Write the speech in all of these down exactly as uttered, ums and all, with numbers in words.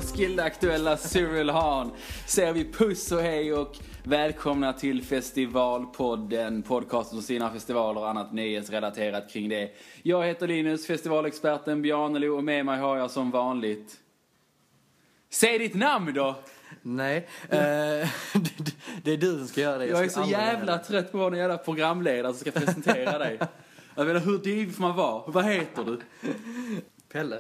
Skilda-aktuella Cyril Hahn säger vi puss och hej och välkomna till Festivalpodden, podcasten om sina festivaler och annat nyhetsrelaterat kring det. Jag heter Linus, festivalexperten Bjarnelo, och med mig har jag som vanligt... Säg ditt namn då! Nej, uh, det, det är du som ska göra det. Jag, jag är så jävla göra. trött på vad en jävla programledare som ska presentera dig. Jag vet inte, hur div får man vara? Vad heter du? Pelle.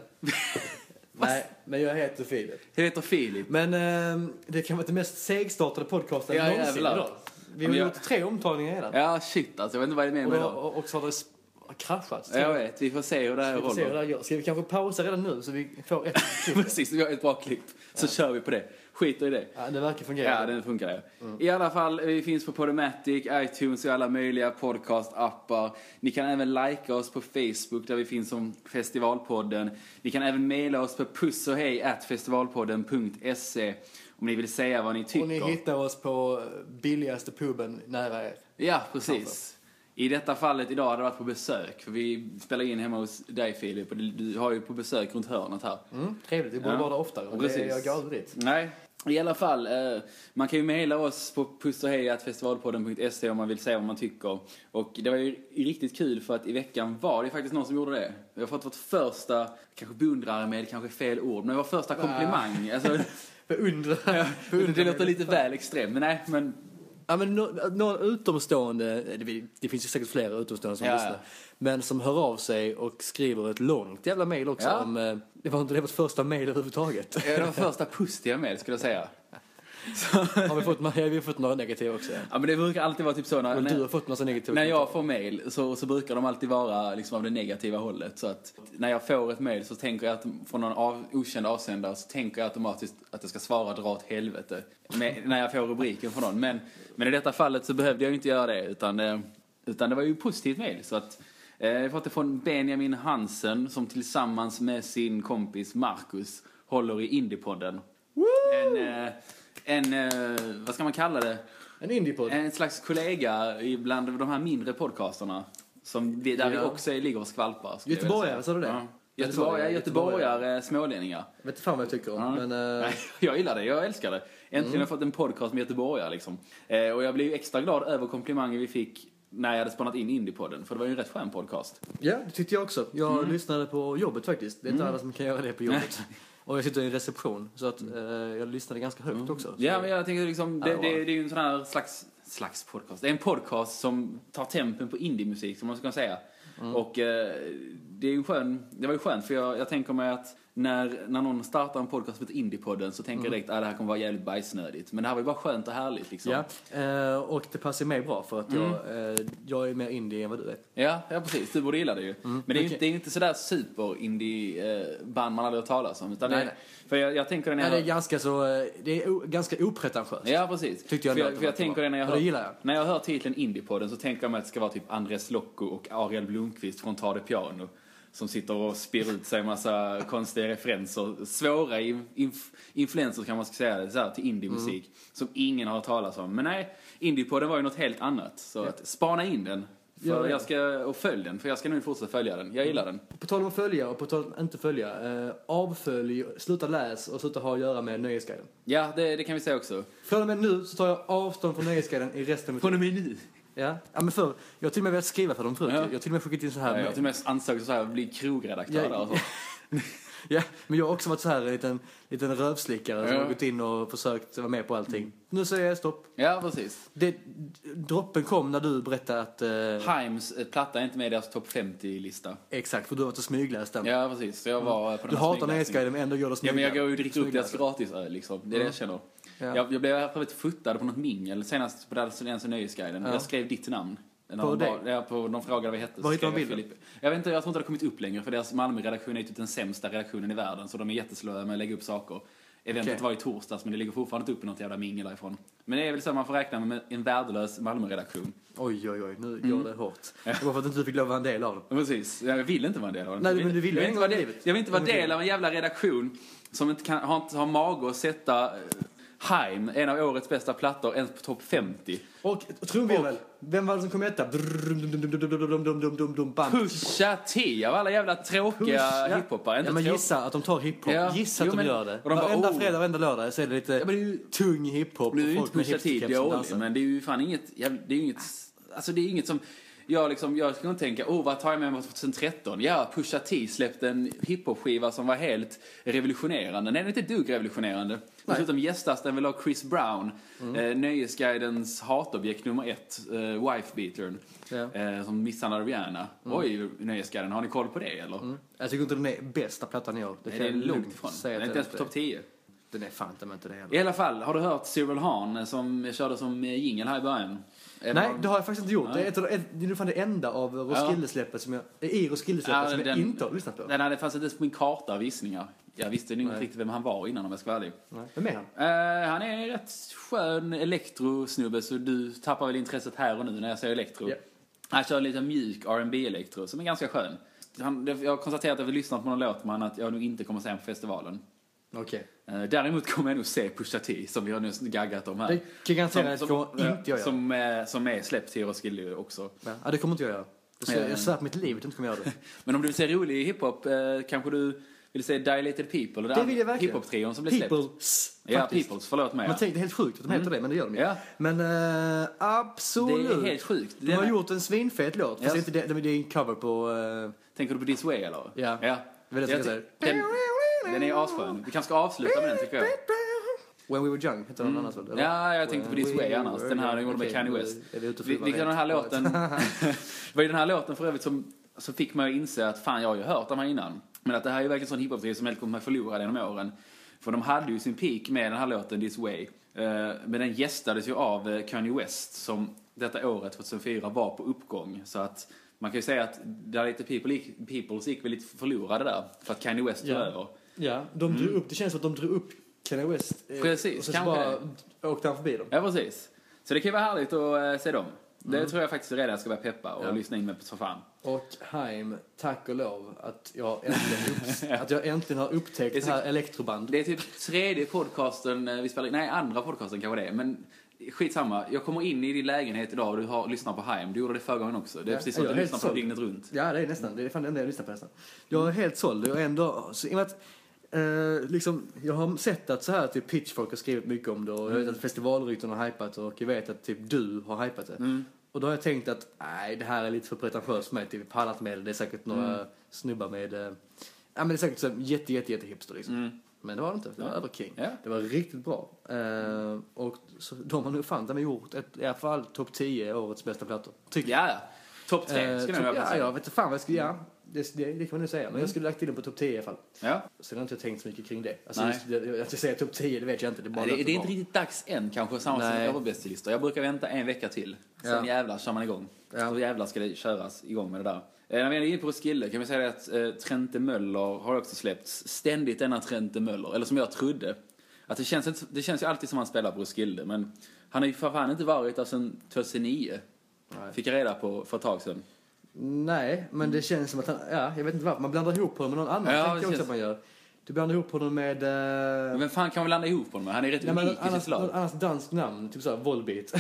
Nej, men jag heter Filip. Jag heter Filip. Men uh, det kan vara det mest segstartade podcasten ja, någonsin jävlar. idag. Vi har jag... gjort tre omtagningar redan. Ja, shit alltså. Jag vet inte vad det är med mig idag. Och, och så har det kraschat. Så jag vet, vi får se hur det här håller. Se hur det här går. Ska vi kanske pausa redan nu så vi får ett klipp? Precis, vi har ett bra klipp. Så ja. Kör vi på det. Skiter i det. Ja, det verkar fungera. Ja, det funkar det. Mm. I alla fall, vi finns på Podomatic, iTunes och alla möjliga podcast-appar. Ni kan även likea oss på Facebook där vi finns som Festivalpodden. Ni kan även mejla oss på pussohej at festivalpodden punkt se om ni vill säga vad ni tycker. Och ni hittar oss på billigaste puben nära er. Ja, precis. I detta fallet idag har det varit på besök. För vi spelar in hemma hos dig, Filip. Och du har ju på besök runt hörnet här. Mm, trevligt, det borde ja. vara det oftare. Och det, jag går aldrig dit. Nej, i alla fall. Eh, man kan ju mejla oss på pussohej at festivalpodden punkt se om man vill säga vad man tycker. Och det var ju riktigt kul för att i veckan var det faktiskt någon som gjorde det. Vi har fått vårt första, kanske beundrare med kanske fel ord, men vår första komplimang. Alltså, beundrare. Det låter lite väl extremt, men nej, men... Ja, men någon no, utomstående, det, det finns ju säkert flera utomstående som ja, lyssnar, ja. men som hör av sig och skriver ett långt jävla mejl också. Ja. Om, det var inte det vårt första mejl överhuvudtaget. Ja, det var första pustiga mejl skulle jag säga. Så. Har vi fått, har vi fått några negativa också? Ja. Ja, men det brukar alltid vara typ så när, men du har fått några negativa. När jag får mejl så, så brukar de alltid vara liksom av det negativa hållet. Så att när jag får ett mejl så tänker jag att från någon av, okänd avsändare så tänker jag automatiskt att jag ska svara dra åt helvete med, när jag får rubriken från någon. Men, men i detta fallet så behövde jag inte göra det utan, utan det var ju positivt mejl. Så att eh, jag har fått det från Benjamin Hansen som tillsammans med sin kompis Marcus håller i Indiepodden. En... Eh, En, eh, vad ska man kalla det? En indiepodd. En slags kollega bland de här mindre podcasterna. Som vi, där ja. vi också ligger och skvalpar. Göteborgare, sa du det? Ja. Göteborgare, Göteborgare, smålänningar. Jag vet inte fan vad jag tycker om. Ja. Men, uh... Nej, jag gillar det, jag älskar det. Äntligen mm. har jag fått en podcast med Göteborgare liksom. Eh, och jag blev ju extra glad över komplimanger vi fick när jag hade spannat in Indiepodden. För det var ju en rätt skön podcast. Ja, det tyckte jag också. Jag mm. lyssnade på jobbet faktiskt. Det är inte mm. alla som kan göra det på jobbet. Och jag sitter i en reception så att eh, jag lyssnade ganska högt mm. också. Ja, men jag tänker liksom det, det, det är ju en sån här slags slags podcast. Det är en podcast som tar tempen på indie-musik som man ska säga. Mm. Och eh, det är ju skön, det var ju skönt för jag, jag tänker mig att när, när någon startar en podcast med Indiepodden så tänker mm. jag direkt att ah, det här kommer vara jävligt bajsnödigt. Men det här var ju bara skönt och härligt liksom. Ja, eh, och det passar mig bra för att mm. jag, eh, jag är mer indie än vad du är. Ja, ja precis. Du borde gilla det ju. Mm. Men det är ju inte, det är inte sådär super-indie-band man aldrig har talat om. Utan nej, det, nej. För jag, jag tänker när jag... Nej, det är ganska så... Det är o, ganska opretentiöst. Ja, precis. Tyckte jag. För jag, för jag tänker det när jag hör... jag. När jag hör titeln Indiepodden så tänker jag mig att det ska vara typ Andres Locco och Ariel Blomqvist från Ta det Piano. Som sitter och spyr ut sig en massa konstiga referenser. Svåra inf- influenser kan man ska säga det, så här, till indie-musik. Mm. Som ingen har talat om. Men nej, Indiepodden var ju något helt annat. Så ja. att spana in den. För ja, jag ska, och följ den, för jag ska nu fortsätta följa den. Jag gillar den. På tal om att följa och på tal om att inte följa. Eh, avfölj, sluta läs och sluta ha att göra med Nöjesguiden. Ja, det, det kan vi säga också. Från och med nu så tar jag avstånd från Nöjesguiden i resten av Från och med nu? Ja, ja men för jag har till och med velat skriva för dem förut. Ja. Jag har till och med skickat in så här. Ja, jag har till och med ansökt så här bli krogredaktör ja, och så. Ja, men jag har också varit så här en liten, liten rövslickare ja. som har gått in och försökt vara med på allting. Mm. Nu säger jag stopp. Ja, precis. Det, droppen kom när du berättade att... Uh... Himes platta är inte med i deras topp femtio-lista. Exakt, för du har varit och smygläst den. Ja, precis. Så jag var mm. på du hatar Nöjesguiden men ändå går det smygla. Ja, men jag går ju direkt upp deras gratis liksom. Det är mm. det jag känner. Ja. Jag, jag blev för futtad på något mingel senast på Dagens Nöjesguiden. Ja. Jag skrev ditt namn. På dig? Ja, på de frågade vad vi hette. Vad heter de bilden? Jag vet inte, jag tror inte det har kommit upp längre. För deras Malmö-redaktion är typ den sämsta redaktionen i världen. Så de är jätteslöa med att lägga upp saker. Eventet okay. var i torsdags, men det ligger fortfarande inte upp i något jävla mingel därifrån. Men det är väl så att man får räkna med en värdelös Malmö-redaktion. Oj, oj, oj, nu mm. går det hårt. Det var för att inte du fick lov att vara en del av det. Precis, jag vill inte vara en del av det. Nej, men du vill jag, vill inte vara del, jag vill inte vara del av en jävla redaktion som inte kan, har, inte har mag att sätta Haim, en av årets bästa plattor, ens på topp femtio. Och trumvirvel, vem var det som kom etta? Pusha T av alla jävla tråkiga ja. hiphopare. Ja, men gissa att de tar hiphop. Ja. Gissa att jo, de men, gör det. Och de varenda bara, oh. fredag, varenda lördag så är det lite ja, men det är ju, tung hiphop. Det är ju och inte Pusha T dålig, men det är ju fan inget, det är ju inget, alltså det är inget som, jag liksom, jag skulle inte tänka, oh vad tar jag med mig tjugohundratretton? Ja, Pusha T släppte en hiphop-skiva som var helt revolutionerande. Nej, det är inte dugg revolutionerande. Dessutom gästas den väl av Chris Brown, mm. eh, Nöjesguidens hatobjekt nummer ett, eh, Wife-beatern, ja. eh, som misshandlade Rihanna. Mm. Oj, Nöjesguiden, har ni koll på det eller? Mm. Jag tycker inte den är bästa plattan i år. Det, Nej, det är långt ifrån. Den är inte ens på topp tio. Den är fan inte det heller. I alla fall, har du hört Cyril Hahn som körde som jingle här i början? En Nej, av... det har jag faktiskt inte gjort. Nej. Det är, ett, det är fan det enda av Roskilde-släppet som jag, i Roskilde-släppet ja, som den, jag inte har lyssnat på. Den hade fanns inte på min karta av visningar. Jag visste inte riktigt vem han var innan om jag ska vara ärlig. Nej. Vem är han? Uh, han är en rätt skön elektrosnubbe så du tappar väl intresset här och nu när jag säger elektro. Yeah. Han kör lite mjuk R and B-elektro som är ganska skön. Han, jag har konstaterat att jag vill lyssna på någon låt men att jag nog inte kommer se på festivalen. Okej. Okay. Däremot kommer jag nog se Pusha T som vi har nu gaggat om här. Det kan jag säga som, som, som, inte jag som, är, som är släppt till Roskilde också. Ja, det kommer inte jag göra. Jag, jag svär på mitt liv att jag inte kommer göra det. Men om du vill se rolig hiphop, eh, kanske du vill se Dilated People. Det vill jag verkligen. Hiphop-trion som blir släppt. Peoples. Ja, Peoples, förlåt mig. Man tänkte helt sjukt att de heter mm. det, men det gör de ju. Ja. Men äh, absolut. Det är helt sjukt. De har gjort en svinfet låt. Fast yes. inte det, det är en cover på... Uh... Tänker du på This Way eller? Ja. Ja. Det är det jag den, den är asskön. Vi kanske ska avsluta med den tycker jag. When We Were Young heter den mm. annars väl? Ja, jag tänkte When på This Way annars. Den här gjorde med Kanye West. Vilken den här låten... Det var ju den här låten för övrigt som så fick man ju inse att fan jag har ju hört dem här innan. Men att det här är ju verkligen sån hiphop-trio som helt kommer att förlora genom åren. För de hade ju sin peak med den här låten This Way. Men den gästades ju av Kanye West som detta året tjugohundrafyra var på uppgång. Så att man kan ju säga att där lite people gick, Peoples gick väl lite förlorade där. För att Kanye West ja. var över. Ja, de drog mm. upp, det känns som att de drog upp Kanye West. Precis, och så bara åkte han förbi dem. Ja, precis. Så det kan ju vara härligt att uh, se dem. Det mm. tror jag faktiskt redan ska börja peppa och ja. lyssna in med på så fan. Och Haim, tack och lov att jag äntligen, upps- att jag äntligen har upptäckt det, det här elektroband. Det är typ tredje podcasten vi spelar in. Nej, andra podcasten kanske det är. Men skitsamma. Jag kommer in i din lägenhet idag och du har lyssnat på Haim. Du gjorde det förra gången också. Det är ja, precis som att du lyssnar på dygnet runt. Ja, det är nästan. Det är fan det enda jag lyssnar på nästan. Jag är helt såld. Jag är ändå... Så, i och med att, eh, liksom, jag har sett att så här typ Pitchfork har skrivit mycket om det. Och jag vet att festivalrykten har hypat och jag vet att typ du har hypat det. Mm. Och då har jag tänkt att nej, det här är lite för pretentiöst för mig. Typ pallat med det. Det är säkert några mm. snubbar med... Eh, ja, men det är säkert så jätte, jätte, jätte hipster liksom. Mm. Men det var det inte. Det var över King. Ja. Det var riktigt bra. Uh, och så, de har nu fan de har gjort ett, i alla fall topp tio årets bästa plattor. Tycker jag. Ja, topp tre uh, skulle jag ja, jag vet inte fan vad jag skulle göra. Det, det, det kan man nu säga. Men mm. jag skulle lagt till den på topp tio i alla fall. Ja. Så jag har inte tänkt så mycket kring det. Alltså, just, det, att jag säger topp tio, det vet jag inte. Det är, bara Nej, det, det är inte riktigt dags än kanske samma som överbästlistor. Jag brukar vänta en vecka till. Sen ja. jävlar kör man igång. Ja. Så jävlar ska det köras igång med det där. När vi är inne på Roskilde kan vi säga att eh, Trente Möller har också släppts. Ständigt denna Trente Möller. Eller som jag trodde. Att det, känns, det känns ju alltid som han spelar på Roskilde. Men han har ju för fan inte varit där sedan tjugohundranio. Nej. Fick jag reda på för ett tag sedan. Nej, men det känns som att han... Ja, jag vet inte varför. Man blandar ihop honom med någon annan. Ja, det jag också att man gör. Du blandar ihop honom med... Uh... Men vem fan kan vi blanda ihop honom med? Han är rätt unik i sitt slag. Annars dansk namn. Typ såhär, Volbeat.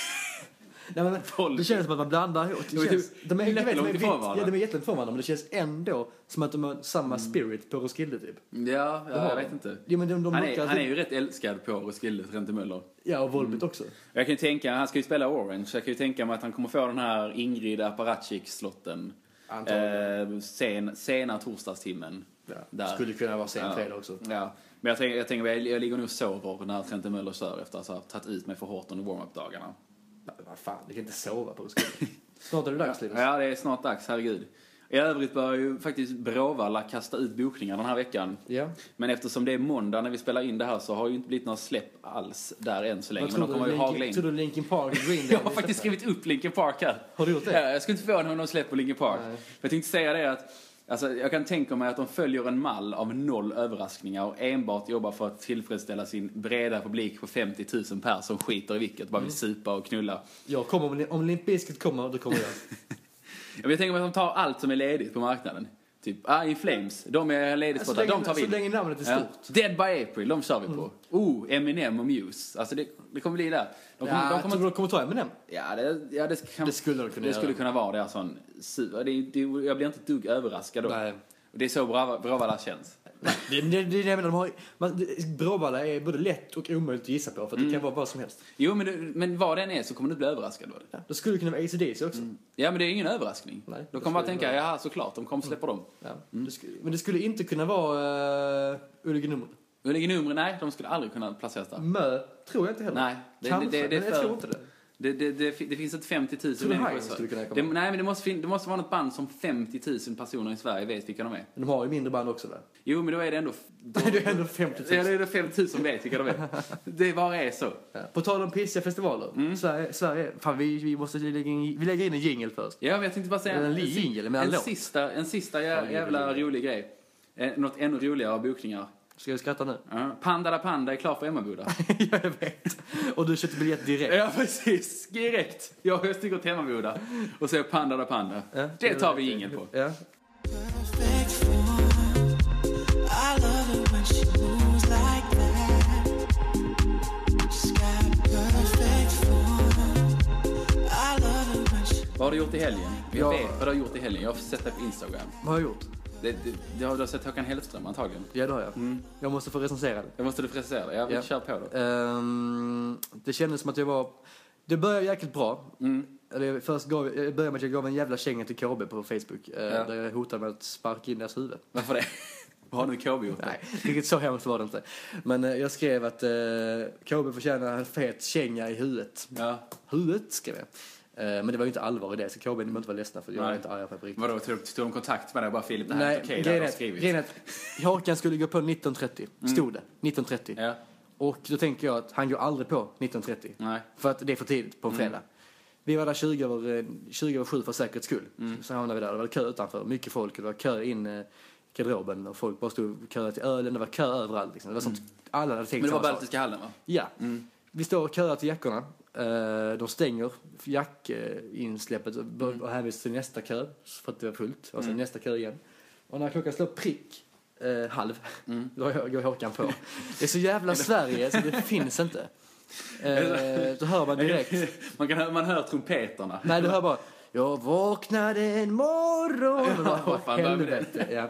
Nej, men det känns som att man blandar ihop. Det känns, de är jättelångt ifrån varandra. Ja, de är jättelångt ifrån varandra, men det känns ändå som att de har samma spirit på Roskilde typ. Ja, ja jag vet inte. Ja, men de, de han, är, han är ju rätt älskad på Roskilde, Trente Möller. Ja, och Volbeat mm. också. Jag kan ju tänka, han ska ju spela Orange, så jag kan ju tänka mig att han kommer få den här Ingrid Apparatchik-slotten. Eh, sen, sena torsdagstimmen. Ja, där. Skulle kunna vara sen ja. fredag också. Ja. Men jag tänker, jag, tänker jag, jag ligger nog och sover när Trente Möller kör efter att ha tagit ut mig för hårt under warm-up-dagarna. Vad fan, du kan inte sova på Roskilde. Snart är det dags, Linus. Ja, det är snart dags, herregud. I övrigt börjar ju faktiskt Bråvalla kasta ut bokningar den här veckan. Ja. Men eftersom det är måndag när vi spelar in det här så har ju inte blivit några släpp alls där än så länge. Men de kommer ju hagla in. Tror du Linkin Park Green Day? Jag har faktiskt skrivit upp Linkin Park här. Har du gjort det? Ja, jag skulle inte få någon släpp på Linkin Park. Nej. Jag tänkte säga det att alltså, jag kan tänka mig att de följer en mall av noll överraskningar och enbart jobbar för att tillfredsställa sin breda publik på femtio tusen pers som skiter i vilket, bara vill mm. supa och knulla. Jag kommer, om Limp Bizkit kommer, då kommer jag. Jag tänker mig att de tar allt som är ledigt på marknaden. Typ, ah, In Flames. De är ledigt-spottade. De tar vi in. Så länge namnet är stort. Ja. Dead by April, de kör vi på. Mm. Oh, Eminem och Muse. Alltså det, det kommer bli där. De kommer, ja, de kommer, de kommer ta Eminem. Ja, det, ja, det, kan, det skulle det kunna Det skulle kunna vara det. Alltså, det, det, jag blir inte ett dugg överraskad då. Nej. Det är så bra, Bråvalla känns. det, det, det, det, de har, man, Bråvalla är både lätt och omöjligt att gissa på. För det mm. kan vara vad som helst. Jo, men, det, men vad den är så kommer du bli överraskad då. Ja, det skulle kunna vara A C D C också. Mm. Ja, men det är ingen överraskning. Nej, då kommer man tänka, vara... ja såklart, de kommer släppa mm. dem. Ja. Mm. Det skulle, men det skulle inte kunna vara uh, Ulrika Nummer. Ulrika Nummer, nej, de skulle aldrig kunna placeras där. Mö, tror jag inte heller. Nej, det, Kanske, det, det, det, men jag för... tror inte det. Det, det, det, det finns ett femtio tusen människor i Sverige. Det, nej, men det måste, det måste vara något band som femtio tusen personer i Sverige vet vilka de är. Men de har ju mindre band också där. Jo, men då är det ändå... Då, det är ändå femtio tusen. Ja, det är ändå femtio tusen vet vilka de är. Det bara är så. Ja. På tal om pissiga festivaler. Mm. Sverige, Sverige, fan vi, vi måste lägga in, vi lägger in en jingle först. Ja, men jag tänkte bara säga en, en, jingle, en, en, sista, en sista jävla, jävla rolig grej. Något ännu roligare av bokningar. Ska jag skratta nu? Ja. Panda da Panda är klar för Emmaboda. Ja, jag vet. Och du köpte biljett direkt. Ja, precis. Direkt. Jag sticker till Emmaboda. Och så är Panda da Panda. Ja, det tar vi ingen på. Ja. Vad har du gjort i helgen? Jag ja. vet vad du har gjort i helgen. Jag har sett det på Instagram. Vad har jag gjort? Det, det, det har du sett Håkan Hellström antagligen. Ja, det har jag. Mm. Jag måste få recensera det. Jag måste du recensera det. Jag vill ja. köra på det. Um, det kändes som att jag var... Det började jäkligt bra. Mm. Eller först gav, jag började med att jag gav en jävla känga till K B på Facebook. Ja. Där jag hotade med att sparka in deras huvud. Varför det? Vad har nu K B gjort? Nej, riktigt så hemskt var det inte. Men uh, jag skrev att uh, K B förtjänar en fet känga i huvudet. Ja. Huvudet skrev jag. Men det var ju inte allvar i det, så K B, ni måste inte vara ledsna för jag är inte arg på riktigt. Vadå, tog de kontakt med dig och bara Filip, det här Nej, är inte okej, det har skrivit? Nej, Håkan skulle gå på nitton trettio, stod det, nitton trettio. Ja. Och då tänker jag att han går aldrig på nitton trettio. Nej. För att det är för tidigt på en fredag. Mm. Vi var där tjugo över sju för säkerhets skull. Mm. Så hamnade vi där, det var kö utanför, mycket folk, det var kö in i garderoben och folk bara stod kö till ölen, det var kö överallt. Liksom. Det var sånt, mm. alla hade tänkt. Men det var Baltiska hallen, va? Ja. Mm. Vi står och köar till jackorna. Uh, de stänger jackinsläppet och, mm. och hänvisar till nästa kö för att det var fullt. Och sen mm. nästa kö igen. Och när klockan slår prick uh, halv, mm. då går Håkan på. Det är så jävla Sverige så det finns inte. Uh, då hör man direkt. Man, kan höra, man hör trumpeterna. Nej, du hör bara jag vaknade en morgon. Ja, vad fan helvete. Ja.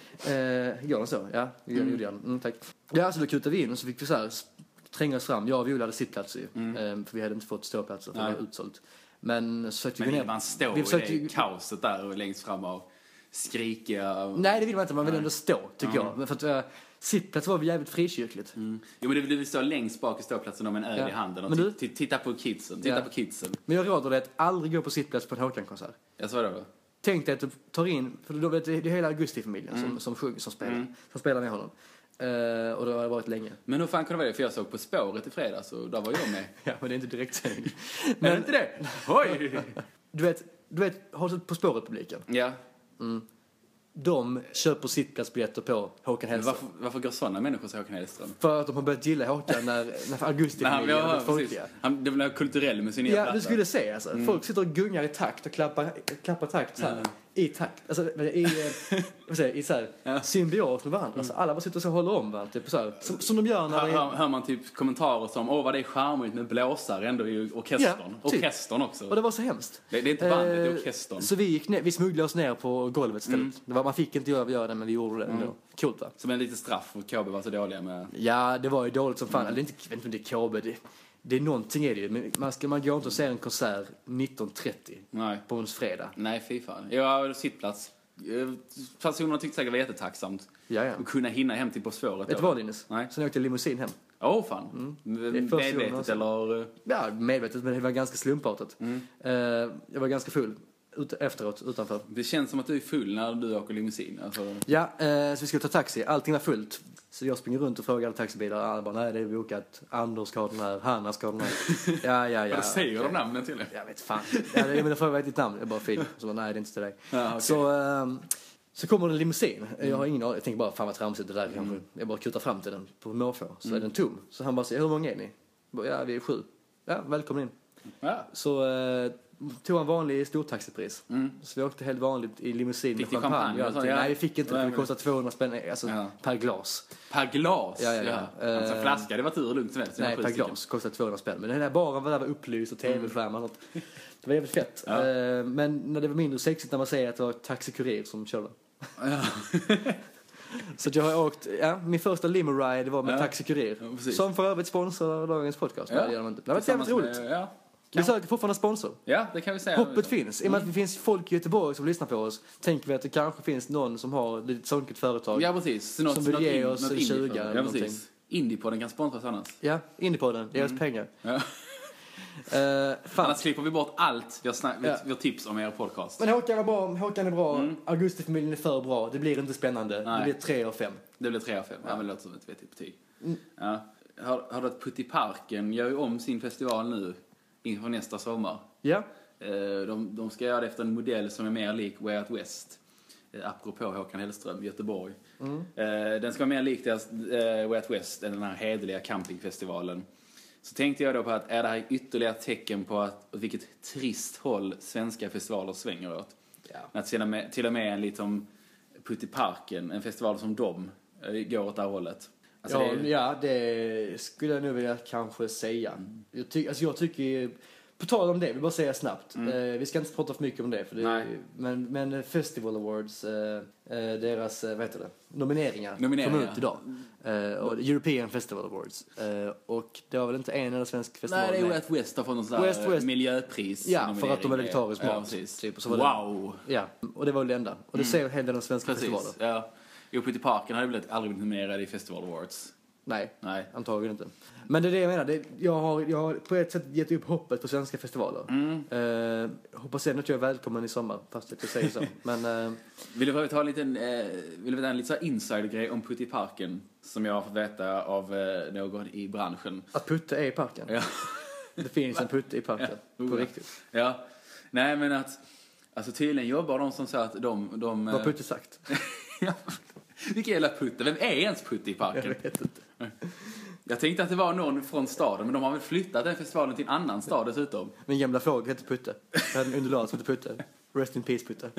Uh, gör så? Ja, det gjorde mm. jag. Mm, tack. Ja, så då kutade vi in och så fick vi så här tränga oss fram. Jag och Viola hade sittplats ju. Mm. För vi hade inte fått ståplatser för det var utsålt. Men så Men vill man stå vi försökte... i det kaoset där och längst fram och skrika? Och... Nej, det vill man inte. Man vill Nej. ändå stå, tycker mm. jag. Men för att uh, sittplats var jävligt frikyrkligt. Mm. Jo, men du vill stå längst bak i ståplatsen med en öl ja. i handen och du... titta på kidsen. Titta ja. på kidsen. Men jag råder dig att aldrig gå på sittplats på en Håkan-konsert. Jag sa det då. Tänk dig att du tar in, för då vet det är hela Augusti-familjen mm. som, som, sjunger, som spelar. Mm. Som spelar med honom. Uh, och det har varit länge. Men hur fan kunde det vara det? För jag såg På spåret i fredags och där var jag med. Ja, men det är inte direkt sägning. Men är det inte det? Oj! Du vet, du vet, har du På spåret-publiken? Ja. Mm. De köper sittplatsbiljetter på Håkan Hellström. Varför, varför går sådana människor till Håkan Hellström? För att de har börjat gilla Håkan när, när augusti-familjen har blivit folkliga. Han, det blir kulturell med sin nya Ja, platta. du skulle se alltså. Mm. Folk sitter och gungar i takt och klappar, klappar takt så här. Mm. I takt. Alltså i, vad säger, i så här, ja. symbios med varandra. Mm. Alltså, alla bara sitter och så håller om varandra. Typ så här, som, som de gör när hör, det är... hör man typ kommentarer som åh vad det är charmigt med blåsare ändå i orkestern. Ja, typ. Orkestern också. Och det var så hemskt. Det, det är inte bandet, det är orkestern. Så vi gick ner, vi smugglade oss ner på golvet istället. Mm. Det var, man fick inte göra, göra det, men vi gjorde det ändå. Mm. Coolt, va? Som en liten straff för att K B var så dåliga med... Ja, det var ju dåligt som fan. Mm. Eller inte, jag vet inte om det är K B. Det, det är någonting är det ju. Men man, ska, man går inte och ser en konsert nitton trettio Nej. På en fredag. Nej, fy fan. Jag har sittplats. Personerna tyckte säkert var jättetacksamt. Ja, ja. Och kunna hinna hem till På spåret. Vet du vad, Linus? Nej. Sen åkte jag limousin hem. Åh, oh, fan. Mm. Medvetet eller? Ja, medvetet, men det var ganska slumpartat. Mm. Uh, jag var ganska full. Ut, efteråt, utanför. Det känns som att du är full när du åker limousin. Alltså... Ja, uh, så vi skulle ta taxi. Allting var fullt. Så jag springer runt och frågar alla taxibilar. Alla bara, nej det är bokat. Anders ska ha den här, Hanna ska ha den här. Ja, ja, ja. Vad säger de namnen till dig? Jag vet fan. Ja, jag menar, frågar vad är ditt namn? Jag bara, Filip. Så bara, nej det är inte till dig. Ja, okay. Så, um, så kommer det en limousin. Mm. Jag har ingen jag tänker bara, fan vad tramsigt det där mm. kanske. Jag bara kutar fram till den på måfå. Så mm. är den tom. Så han bara säger, hur många är ni? Jag bara, ja, vi är sju. Ja, välkommen in. Ja. Så uh, tog en vanlig stortaxipris. Mm. Så vi åkte helt vanligt i limousin Fick med ni champagne? champagne. Ja. Nej, vi fick inte. Nej, Det men- kostade tvåhundra spänn alltså, Ja. per glas. Per glas? Ja, ja, ja. Alltså Eh, flaska, det var tur lugnt som helst. Det var Nej, sju per stycken. glas kostade tvåhundra spänn. Men den här baren var där var upplyst och tv-skärmar och Det var jävligt fett. Ja. Eh, Men när det var mindre sexigt när man säger att det var taxikurir som körde. Ja. Så att jag har åkt, ja, min första limo-ride var med Ja. taxikurir. Ja, precis. Som för övrigt sponsrar dagens podcast. Ja. Nej, det gör de inte. Det var jävligt Tillsammans roligt. med- Ja. Vi söker fortfarande sponsor. ja, det kan vi säga. Hoppet finns. I och med att det finns folk i Göteborg som lyssnar på oss tänker vi att det kanske finns någon som har ett litet sunkigt företag. Ja, precis. Så något, Som vill något ge in- oss något en indie tjuga för- eller Ja, någonting. precis. Indiepodden kan sponsras annars. Ja, Indiepodden. Ge oss pengar. Ja. Uh, fan. Annars klipper vi bort allt vi har, snack, Ja. vi har tips om er podcast. Men Håkan är bra. Håkan är bra. Mm. Augustifamiljen är för bra. Det blir inte spännande. Nej. Det blir tre av fem. Det blir tre av fem. Ja, men det låter som ett vettigt betyg. Mm. Ja. Har, har du att Putt i Parken gör ju om sin festival nu inför nästa sommar. Ja. Eh, De, de ska göra det efter en modell som är mer lik Way Out West. Eh, Apropå Håkan Hellström, Göteborg. Mm. Eh, Den ska vara mer lik deras eh, Way Out West än den här hederliga campingfestivalen. Så tänkte jag då på att är det här ytterligare tecken på att, åt vilket trist håll svenska festivaler svänger åt. Ja. Att till och med, till och med en liksom Putt i Parken, en festival som dem, eh, går åt det här hållet. Alltså ja, det är, ju- ja, det skulle jag nog vilja kanske säga. Jag, ty- alltså jag tycker, på tal om det, vi bara säga snabbt. Mm. Eh, vi ska inte prata för mycket om det. För det Nej. men, men Festival Awards, eh, eh, deras, eh, vad heter det, nomineringar, Nomineringar. kom ut idag. Eh, och European Festival Awards. Eh, och det var väl inte en enda svensk festival Nej, det är med. Way Out West har fått någon sån West där West. miljöpris. Ja, för att de är nominering. vegetariskt Ja, mat. precis. Typ, och så var det- Wow! Ja, och det var väl det enda. Och det säger en hel del om svenska Precis, festivaler. ja. Jo, Putt i Parken hade blivit, aldrig blivit nominerad i Festival Awards. Nej, Nej. antagligen inte. Men det är det jag menar. Det, jag, har, jag har på ett sätt gett upp hoppet på svenska festivaler. Mm. Eh, hoppas ändå att jag är välkommen i sommar, fast jag säger så. Men eh, Vill du ta en liten, eh, vill du veta en liten så här insidergrej om Putt i Parken som jag har fått veta av eh, någon i branschen? att Putte är i parken. Ja. Det finns en Putte i parken. Ja, På oh, ja. riktigt. Ja. Nej, men att alltså tydligen jobbar de som så att de... de Vad har eh, Putte sagt? Ja. Vilka jävla Putte? Vem är ens Putte i Jag Parken? vet inte. Jag tänkte att det var någon från staden, men de har väl flyttat den festivalen till en annan stad dessutom. Min gamla fågel heter Putte. Jag hade en undulat som heter Putte. Rest in peace, Putte.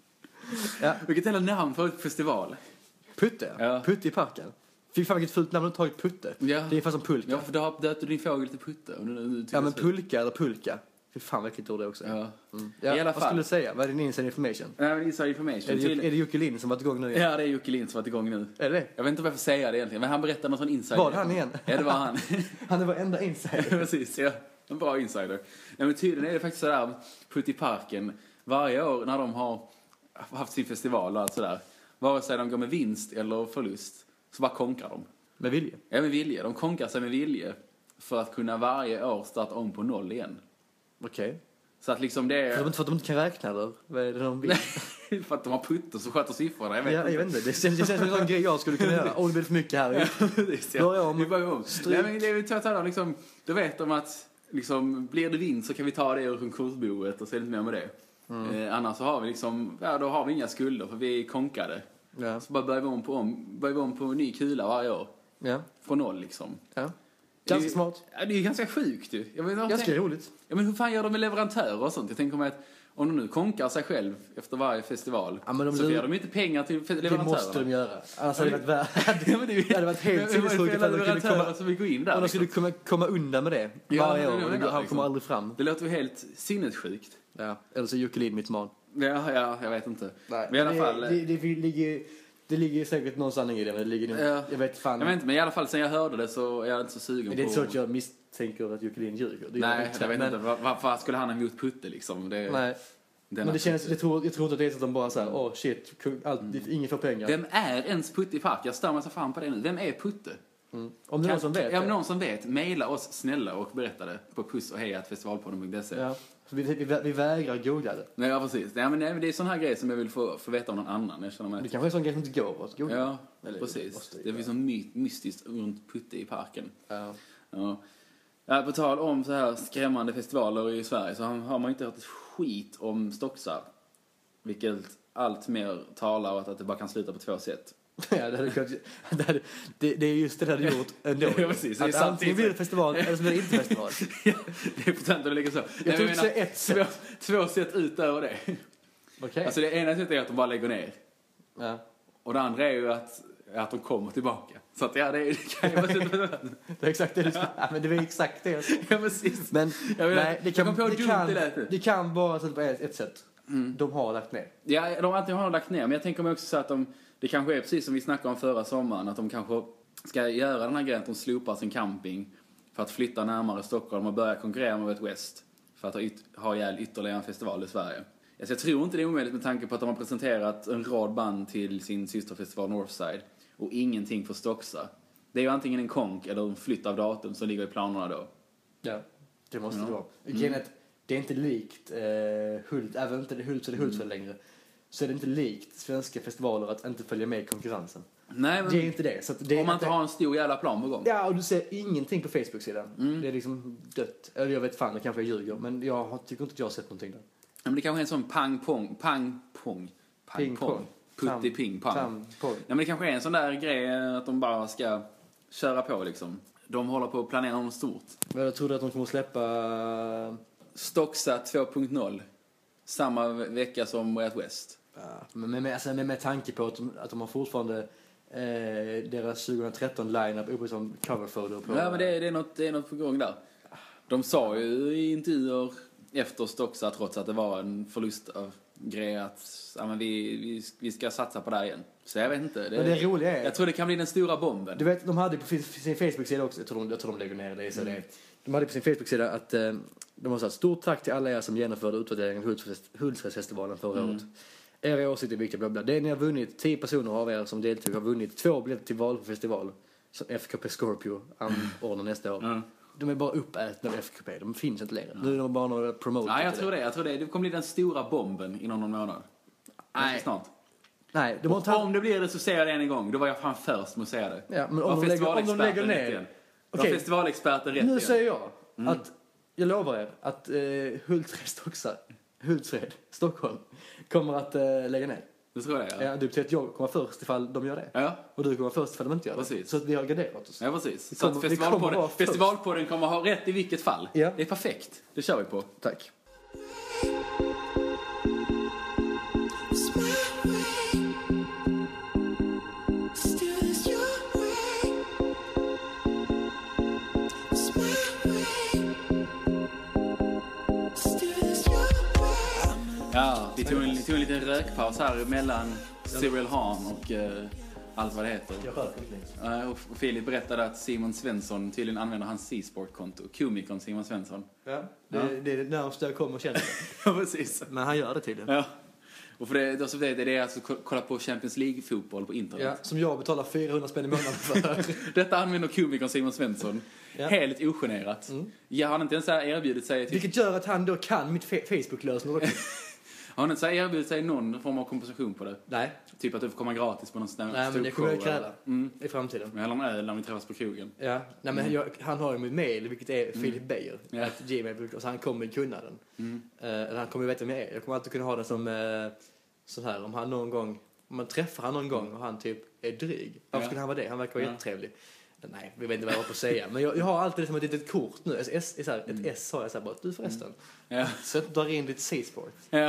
Ja, Vilket jävla namn för ett festival. Putte, ja. Ja. Putte i parken. Fy fan vilket fult namn du har tagit, Putte. Ja. Det är fan som pulka. Ja, för då döpte du din fågel till Putte. Och nu, nu tycker Ja, men jag så. pulka eller pulka. Fy fan vad äckligt ord det också. Ja. Mm. I alla Vad fall. skulle du säga? Vad är din inside information? Nej, men inside information. Är det, Tydligen- är det Jocke Lind som varit igång nu igen? Ja, det är Jocke Lind som varit igång nu. Är det det? Jag vet inte varför jag säga det egentligen, men han berättade någon sån insider. Var det han igen? Ja, det var han. Han är varenda insider. Precis, ja. En bra insider. Nej, men tydligen är det faktiskt sådär, Putt i Parken, varje år när de har haft sin festival och allt sådär, vare sig de går med vinst eller förlust, så bara konkar de. Med vilje. Ja, med vilje. De konkar sig med vilje för att kunna varje år starta om på noll igen. Okej. Så att liksom det För, är... de, för att de inte kan räkna eller? Vad är det de vill? för att de har putter som sköter siffrorna, jag vet Ja, inte. jag vet inte. Det känns, det känns som en sån grej jag skulle kunna göra. Åh, det blir för mycket här. Precis, Börja ja. om. Vi börjar om. Stryk. Nej, men det är ju tvärtom, liksom, då vet de att liksom, blir det vinst så kan vi ta det ur konkursboet och så är det inte mer med det. Mm. Eh, annars så har vi liksom, ja, då har vi inga skulder för vi är konkade. Ja. Så bara börjar vi om på, om, börjar vi om på en ny kula varje år. Ja. Från noll liksom. Ja. Ganska Det- smart. Ja, det är ju ganska sjukt ju. Jag vet, jag Ganska tänk- roligt. Ja, men hur fan gör de med leverantörer och sånt? Jag tänker mig att om de nu konkar sig själv efter varje festival, Ja, men de så lur- ger de inte pengar till fe- Det leverantörerna. måste de göra. Annars hade det varit värd. Ja, men det, Det hade varit helt sinnessjukt ifall de kunde komma, som vill gå in där. om de skulle liksom. komma, komma undan med det Ja, varje det är år. det jag Och det menar, han liksom. kommer aldrig fram. Det låter ju helt sinnessjukt. Ja. Eller så är Jocke Lind mitt man. Ja, ja, jag vet inte. Nej, Men i alla det, fall... Det, det, det, ligger, det ligger säkert någon sanning i det, men det ligger nog... Ja. Jag vet fan. Jag vet inte, men i alla fall sen jag hörde det så är jag inte så sugen Men det är på... inte så att jag misstänker att Jocke Lind ljuger. Det gör Nej, inte. jag vet men, inte. Var- Varför skulle han ha emot Putte liksom? Det, Nej, den men det här känns, Putte. jag, tror, jag tror inte att det är så att de bara säger åh shit, kung- allt, ingen får pengar. Vem är ens Putte i Park? Jag stör mig så fan på det nu. Vem är Putte? Mm. Om det är någon som vet Ja, om det. någon som vet, mejla oss snälla och berätta det på puss och hejat festivalpodden punkt se. Ja. Så vi, vi, vi vägrar googla det. Nej, ja, precis. Nej, men, nej, men det är sån här grej som jag vill få, få veta av någon annan. Jag känner mig... Det kanske är en sån grej som inte går att googla. Ja, Eller, precis. måste ju Det finns något my- mystiskt runt Putte i Parken. Ja. Ja. Ja, på tal om så här skrämmande festivaler i Sverige så har har man inte hört ett skit om Stocksar. Vilket allt mer talar åt att det bara kan sluta på två sätt. Ja, det, hade kunnat, det, hade, det, det är just det det hade gjort ändå. Ja, precis. Att antingen blir det festival eller så blir det inte festival. Ja, det är procent att det ligger så. Jag tror inte ett sätt. Två, två sätt utöver det. Okay. Alltså det ena sättet är att de bara lägger ner. Ja. Och det andra är ju att, att de kommer tillbaka. Så att ja, det, är, det kan ju vara så. Det är exakt det du ska. Ja, men det var exakt det. Ja, precis. Men jag nej, det kan, på det, kan, det, det kan vara så på ett, ett sätt. Mm. De har lagt ner. Ja, de antingen har lagt ner. Men jag tänker mig också så att de, det kanske är precis som vi snackade om förra sommaren. Att de kanske ska göra den här grejen att de slopar sin camping. För att flytta närmare Stockholm och börja konkurrera med Wet West. För att ha, yt, ha ihjäl ytterligare en festival i Sverige. Alltså jag tror inte det är omöjligt med tanke på att de har presenterat en rad band till sin systerfestival Northside. Och ingenting för Stocksa. Det är ju antingen en konk eller en flytt av datum som ligger i planerna då. Ja, det måste ja. det vara. Mm. Det är inte likt eh, Hult, även inte det Hult så det Hult mm. längre. Så är det inte likt svenska festivaler att inte följa med i konkurrensen. Nej, men det är inte det. Så att det om man inte det... har en stor jävla plan på gång. Ja, och du ser ingenting på Facebook-sidan. Mm. Det är liksom dött. Eller jag vet fan, det kanske jag ljuger. Men jag tycker inte att jag har sett någonting där. Men det kanske är en sån pang-pong, pang-pong, pang-pong, putti-ping-pang. Ja, men det kanske är en sån där grej att de bara ska köra på liksom. De håller på att planera något stort. Men jag trodde att de kommer släppa... Stocksa två punkt noll. Samma vecka som Wet West. Ja, men med, med, alltså med, med tanke på att de, att de har fortfarande eh, deras tjugohundratretton line-up uppe som coverphoto på... Ja, men det, det, är något, det är något på gång där. De sa ju i intervjuer efter Stocksa, trots att det var en förlust av grej, att ja, men vi, vi, vi ska satsa på det här igen. Så jag vet inte. Det, men det roliga är... Jag tror det kan bli den stora bomben. Du vet, de hade på sin Facebook-sida också, jag tror de, jag tror de lägger ner det, så mm. det. De hade på sin Facebook-sida att eh, de har sagt stort tack till alla er som genomförde utvärderingen av Hultsfredsfestivalen förra mm. året. Era åsikter är viktiga, bla bla. Det ni har vunnit, tio personer av er som deltog har vunnit två biljetter till val på festival som F K P Scorpio anordnar nästa år. Mm. De är bara uppätna av F K P, de finns inte längre. Nu är de bara några promoter. Nej, jag tror det. Jag tror det. Det kommer bli den stora bomben inom någon månad. Nej. Snart. Nej, de ta... Om det blir det så ser jag det en gång. Då var jag fan först med att säga det. Ja, men om de, lägger, om de lägger ner... Okay. De festivalexperter rätt nu igen. säger jag mm. att jag lovar er att eh, Hultsfred Stocksa, Hultsfred, Stockholm kommer att eh, lägga ner. Du tror det, ja. Ja, du betyder att jag kommer först ifall de gör det. Ja. Och du kommer först ifall de inte gör det. Precis. Så att vi har garderat oss. Ja, precis. Vi så kommer, att festivalpodden, kommer festivalpodden kommer ha rätt i vilket fall. Ja. Det är perfekt. Det kör vi på. Tack. Ja, vi tog en, tog en liten rökpaus här mellan Cyril Hahn och uh, allt vad det heter. Jag röker inte längre. Uh, och Filip berättade att Simon Svensson tydligen använder hans C-sport-konto. Komikern Simon Svensson. Ja, det, ja. det är det närmaste jag kommer och känner. Ja, precis. Men han gör det tydligen. Ja. Och för det, då, det, det är alltså kolla på Champions League-fotboll på internet. Ja, som jag betalar fyrahundra spänn i månaden för. Detta använder komikern Simon Svensson. Ja. Helt ogenerat. Mm. Jag har inte ens erbjudit sig... Till... Vilket gör att han då kan mitt Facebook-lösning också. Har han inte erbjudit sig någon form av kompensation på det? Nej. Typ att du får komma gratis på någon sån. Nej, men det kommer jag kräva mm. i framtiden. Eller en öl när vi träffas på krogen. Ja, nej men jag, han har ju mitt mail, vilket är mm. Philip Beijer. Ja. Att gmail, så han kommer kunna den. Mm. Uh, han kommer veta vem jag är. Jag kommer alltid kunna ha den som uh, så här, om han någon gång, om man träffar han någon gång och han typ är dryg. Varför ja. skulle han vara det? Han verkar vara ja. jättetrevlig. Nej, vi vet inte vad jag har på att säga. Men jag, jag har alltid som ett litet kort nu. Ett S, så här, ett mm. S har jag så här bara, du förresten. Ja. Så jag drar in ditt C-sport. Ja.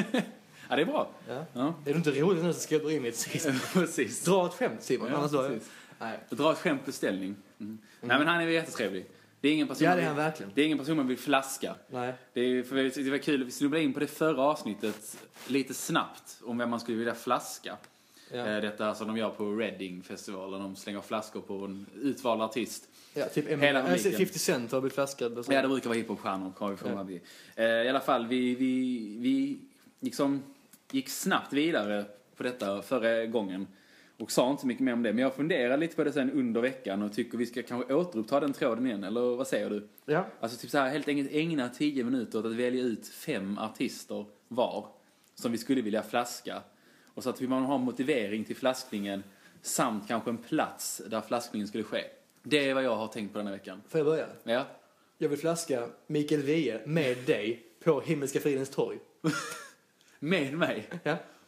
Ja, det är bra. Ja. Ja. Är du inte roligt nu så ska jag dra in mitt C-sport. Precis. Dra ett skämt, Simon. Ja, annars då jag... Nej. Dra ett skämt på ställning. Mm. Mm. Nej, men han är ju jättetrevlig. Det är ingen person ja, det är är han vill, verkligen. Det är ingen person man vill flaska. Nej. Det, är, för det var kul, vi snubblade in på det förra avsnittet lite snabbt om vem man skulle vilja flaska. Ja. Detta alltså de gör på Reading-festivalen. De slänger flaskor på en utvald artist. Ja, typ en, hela jag ser femtio Cent har blivit flaskad. Och så. Ja, det brukar vara hiphop-stjärnor. Ja. Ja. I alla fall, vi, vi, vi liksom gick snabbt vidare på detta förra gången. Och sa inte mycket mer om det. Men jag funderar lite på det sen under veckan och tycker vi ska kanske återuppta den tråden igen. Eller vad säger du? Ja. Alltså typ så här, helt enkelt ägna tio minuter åt att välja ut fem artister var som vi skulle vilja flaska. Och så att vi man har motivering till flaskningen samt kanske en plats där flaskningen skulle ske. Det är vad jag har tänkt på den här veckan. Får jag börja? Ja. Jag vill flaska Mikael Wiehe med dig på Himmelska fridens torg. Med mig? Ja.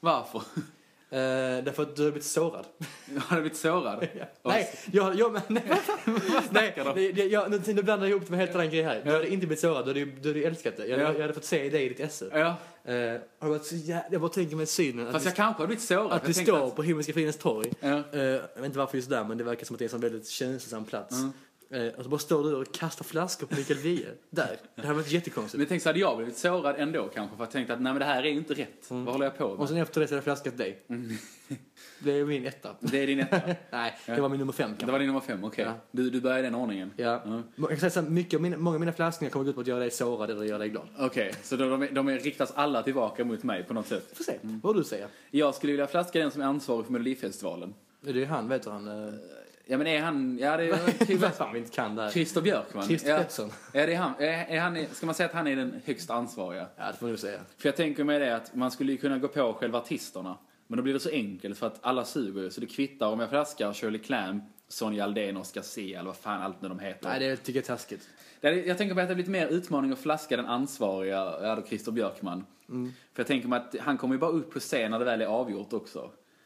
Varför? Uh, därför att du har blivit sårad. Har du blivit sårad? Ja. Nej, jag, jag, men, nej, nej, det, det, jag, nu, nu blandar jag ihop det med helt annan grej här. Du hade inte blivit sårad, du hade, du hade älskat det. Jag, Ja. jag hade fått se dig i ditt esse. Ja. Uh, har varit så jä... Jag bara tänker med synen. Fast jag kanske har blivit sårad. Att vi står att... på Himmelska fridens torg. Ja. Uh, jag vet inte varför just där, men det verkar som att det är en sån väldigt känslosam plats. Mm. Uh, och så bara står du och kastar flaskor på Mikael Wiehe. Där. Det här var jättekonstigt. Men tänk så hade jag blivit sårad ändå kanske. För jag tänkte att nej men det här är ju inte rätt. Mm. Vad håller jag på med? Och sen efter det så hade jag flaskat dig. Mm. Det är min etta. Det är din etta? Nej, Ja. det var min nummer fem kanske. Det var din nummer fem, okej. Okay. Ja. Du, du börjar i den ordningen? Ja. Mm. Jag kan säga så här, mycket av mina, många av mina flaskningar kommer gå ut på att göra dig sårad eller göra dig glad. Okej, okay. Så de, de, är, de är riktas alla tillbaka mot mig på något sätt? Får se, mm. vad du säger. Jag skulle vilja flaska den som är ansvarig för Melodifestivalen. Det är han, vet du han... Uh... Ja men är han... Ja det är... Typ vad fan vi inte kan där. Christer Björkman. Christer ja. Pettersson. Ja, det är han. Är, är han. Ska man säga att han är den högsta ansvariga? Ja, det får du säga. För jag tänker mig det att man skulle ju kunna gå på själva artisterna. Men då blir det så enkelt för att alla suger. Så det kvittar om jag flaskar Shirley Clamp, Sonja Aldén, Oscar C eller vad fan allt när de heter. Nej, det tycker jag är taskigt. Jag tänker på att det blir lite mer utmaning att flaska den ansvariga, ja då Christer Björkman. Mm. För jag tänker mig att han kommer ju bara upp på scen när det väl är avgjort också.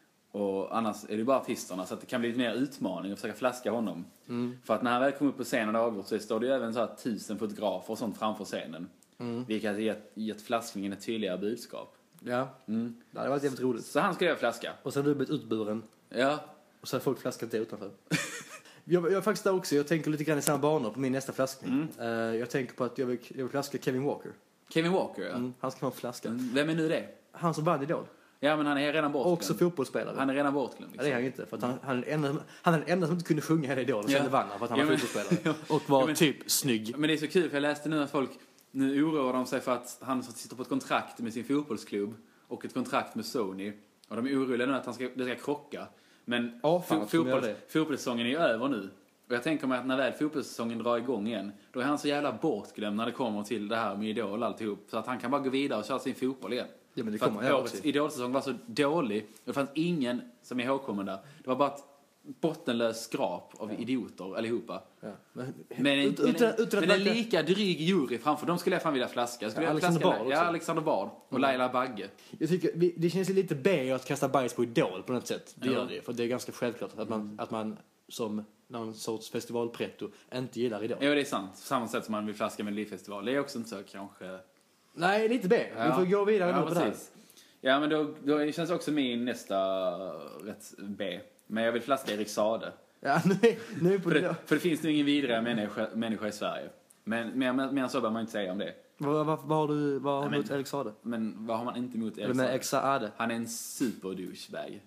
Och annars är det bara artisterna, så att det kan bli lite mer utmaning att försöka flaska honom. Mm. För att när han väl kommer upp på scenen och det är avgjort så står det ju även så här tusen fotografer och sånt framför scenen. Mm. Vilket har gett, gett flaskningen ett tydligare budskap. Ja, mm. Det hade varit jävligt roligt. Så han skulle jag flaska. Och sen har du blivit utburen. Ja. Och så har folk flaskat det utanför. jag, jag är faktiskt där också, jag tänker lite grann i samma banor på min nästa flaskning. Mm. Uh, jag tänker på att jag vill, jag vill flaska Kevin Walker. Kevin Walker, ja. Mm. Han ska få en flaska. Mm. Vem är nu det? Han som vann Idol. Ja, men han är redan bortglömd. Också fotbollsspelare. Han är redan bortglömd. Liksom. Ja, det är han inte. För att han, han, är den enda, han är den enda som inte kunde sjunga hela Idol och sen ja. vann han för att han ja, var men, fotbollsspelare. Och var ja, men, typ snygg. Men det är så kul för jag läste nu att folk, nu oroar de sig för att han sitter på ett kontrakt med sin fotbollsklubb och ett kontrakt med Sony. Och de är oroliga nu att han ska, det ska krocka. Men oh, fan, fo- fotboll, fotbollssäsongen är ju över nu. Och jag tänker mig att när väl fotbollssäsongen drar igång igen, då är han så jävla bortglömd när det kommer till det här med Idol och alltihop. Så att han kan bara gå vidare och köra sin fotboll igen. Ja, men det för kommer att årets Idolsäsong var så dålig. Och det fanns ingen som är ihågkommen där. Det var bara ett bottenlös skrap av ja. idioter allihopa. Ja. Men, men, ut, men, ut, ut, men en lika dryg jury framför dem skulle jag fan vilja flaska. Skulle ja, jag Alexander flaska Bard ja, Alexander Bard och mm. Laila Bagge. Jag tycker vi, det känns lite B att kasta bajs på Idol på något sätt. Det ja. gör det. För det är ganska självklart att man, mm. att man som någon sorts festivalpretto inte gillar Idol. Ja, det är sant. Samma sätt som man vill flaska med en livfestival. Det är också inte så kanske... Nej, lite B. Ja. Vi får gå vidare ja, nu på det här. Ja, men då, då känns också min nästa rätt B. Men jag vill flaska Erik Sade. Ja, nu, nu på för, det, för det finns nu ingen vidare människa, människa i Sverige. Men mer, mer så behöver man inte säga om det. Vad, vad, vad har du vad har ja, mot Erik Sade? Men vad har man inte mot Erik Sade? Sade? Han är en superdouchebag.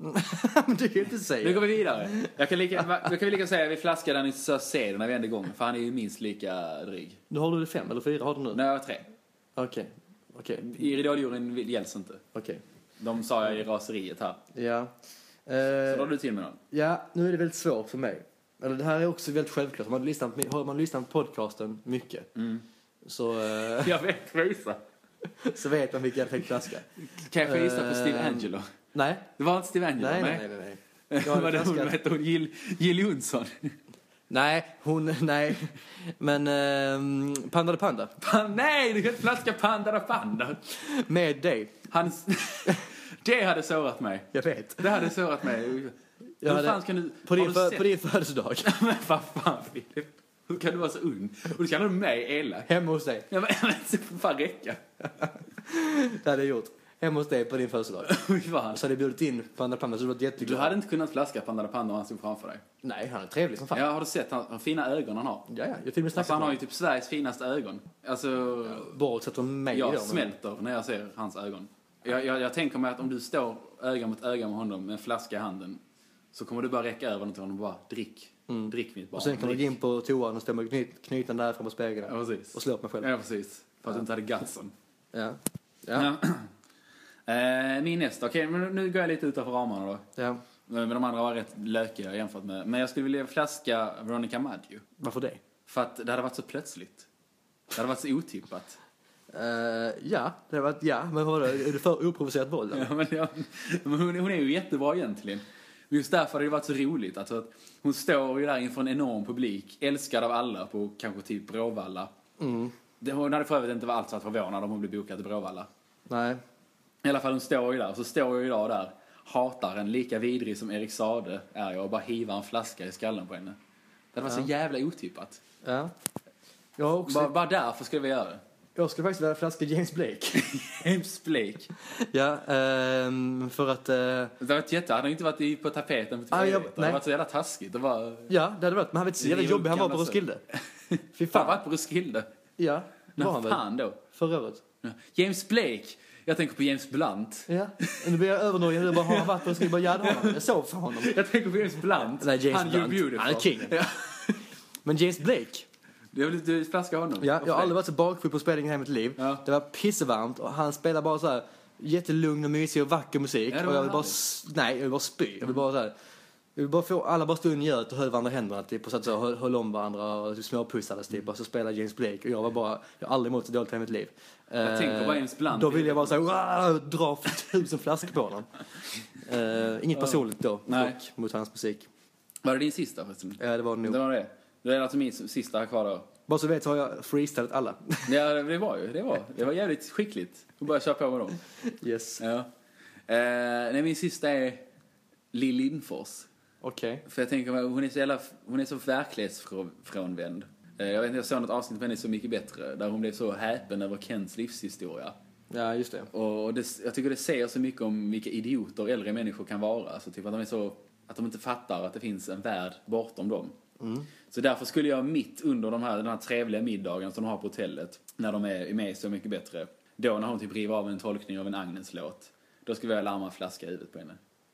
Men det kan ju inte säga. Nu går vi vidare. Jag kan lika, jag kan lika säga att vi flaskar den i Söder när vi ändå igång. För han är ju minst lika dryg. Nu har du det fem eller fyra har du nu? Nej, jag har tre. Okej. Okay. Okay. I Idoljuryn gälls inte. Okej. Okay. De sa jag i raseriet här. Ja. Uh, Så då har du till med någon. Ja, nu är det väldigt svårt för mig. Eller det här är också väldigt självklart. Har man lyssnat, har man lyssnat på podcasten mycket. Mm. Så... Uh, jag vet, gissa. Så vet man vilken jag fick flaska. Kan jag få gissa uh, på Steve Angelo? Nej. Det var inte Steve Angelo, nej? Nej, nej, nej. nej. Jag Vad hon hette hon? Jill, Jill Johnson. Nej, hon, nej. Men um, Panda de Panda. Pan, nej, du kan inte flaska Panda de Panda. Med dig. Hans, det hade sårat mig. Jag vet. Det hade sårat mig. Jag hade, fan kan du, på, din för, på din födelsedag. Men vad fan, Filip. Hur kan du vara så ung? Och du kallar mig elak. Hemma hos dig. Ja, men det får fan räcka. Det hade jag gjort. Hemma hos dig på din födelsedag. Fan. Så hade jag bjudit in Panda Panda så du var jätteglad. Du hade inte kunnat flaska Panda Panda om han stod framför dig. Nej, han är trevlig som fan. Ja, har du sett han, han fina ögon han har? Ja, ja. Jag till och med alltså, han har ju typ Sveriges finaste ögon. Alltså... Ja, bortsett från mig. Jag smälter när jag ser hans ögon. Jag, jag, jag tänker mig att om du står öga mot öga med honom med en flaska i handen så kommer du bara räcka över till honom och bara drick. Mm. Drick mitt barn. Och sen kan du gå in på toan och stå med knyt, knytan där framför spegeln. Ja, precis. Och slå upp mig själv. Ja, precis. För att ja. du inte hade gutsen. Ja. Ja. ja. Eh, min nästa, okej, okay, men nu går jag lite utanför ramarna då. Ja. Men de andra var rätt lökiga jämfört med. Men jag skulle vilja flaska Veronica Maggio. Varför det? För att det hade varit så plötsligt. Det hade varit så otippat. Uh, ja, det hade varit ja. Men vadå, är det för oprovocerat våld? Ja, men, ja, men hon, hon är ju jättebra egentligen. Just därför hade det varit så roligt. Alltså att hon står ju där inför en enorm publik. Älskad av alla på kanske typ Bråvalla. Mm. Det, hon hade för övrigt inte varit alls att förvånad om hon blev bokad till Bråvalla. Nej. I alla fall hon står ju där. Så står jag ju idag där. Hatar en lika vidrig som Erik Sade är jag. Och bara hivar en flaska i skallen på henne. Det var ja. så jävla otippat. Ja. Jag också... bara, bara därför skulle vi göra det. Jag skulle faktiskt vilja ha flaska James Blake. James Blake? Ja, ähm, för att... Äh... Det var ett jätte, han hade inte varit på tapeten på ah, jag, det hade varit så jävla taskigt. Det var... Ja, det hade varit. Men han vet så jävla jobbig han var på Roskilde. Fy fan. Han var på Roskilde? Ja, det var han väl. Fan då? Förra året. Ja. James Blake. Jag tänker på James Blunt. Ja, nu blir jag övernorgen. Nu bara har han varit på Roskilde. Bara, ja, det har han. Jag såg för honom. Jag tänker på James Blunt. Nej, James han Blunt. Beautiful. Han är king. Ja. Men James Blake... Jag vill inte flaska honom. Ja, jag har aldrig varit så bakfull på spelningen i mitt liv. Ja. Det var pissevarmt och han spelar bara så här jättelugn och mysig och vacker musik. Ja, och jag vill bara nej, jag vill bara spy. Jag vill bara så här, jag vill bara få alla bara stå i njöt och höll varandra händerna typ och så att så höll, höll om varandra och typ småpussades typ och så spelade James Blake och jag var bara jag har aldrig mått så dåligt i mitt liv. Jag uh, tänker bara James Blunt. Då vill jag bara så här, dra för tusen flaskor på honom. Uh, inget personligt då dock, mot hans musik. Var det din sista förresten? Ja, det var det nog. Det var det. Det är alltså min sista här kvar då. Bara så vet så har jag freestylat alla. Ja, det var ju. Det var, det var jävligt skickligt. Och bara köra på med dem. Yes. Ja. Eh, nej, min sista är Lill Lindfors. Okej. Okay. För jag tänker, hon är så jävla, hon är så verklighetsfrånvänd. Eh, jag vet inte, jag såg något avsnitt med henne Så mycket bättre. Där hon blev så häpen över Kents livshistoria. Ja, just det. Och det, jag tycker det säger så mycket om vilka idioter äldre människor kan vara. Alltså typ att de är så, att de inte fattar att det finns en värld bortom dem. Mm. Så därför skulle jag mitt under de här, den här trevliga middagen som de har på hotellet, när de är med Så mycket bättre, då när hon typ river av en tolkning av en Agnes-låt, då skulle jag larma en flaska i huvudet på henne.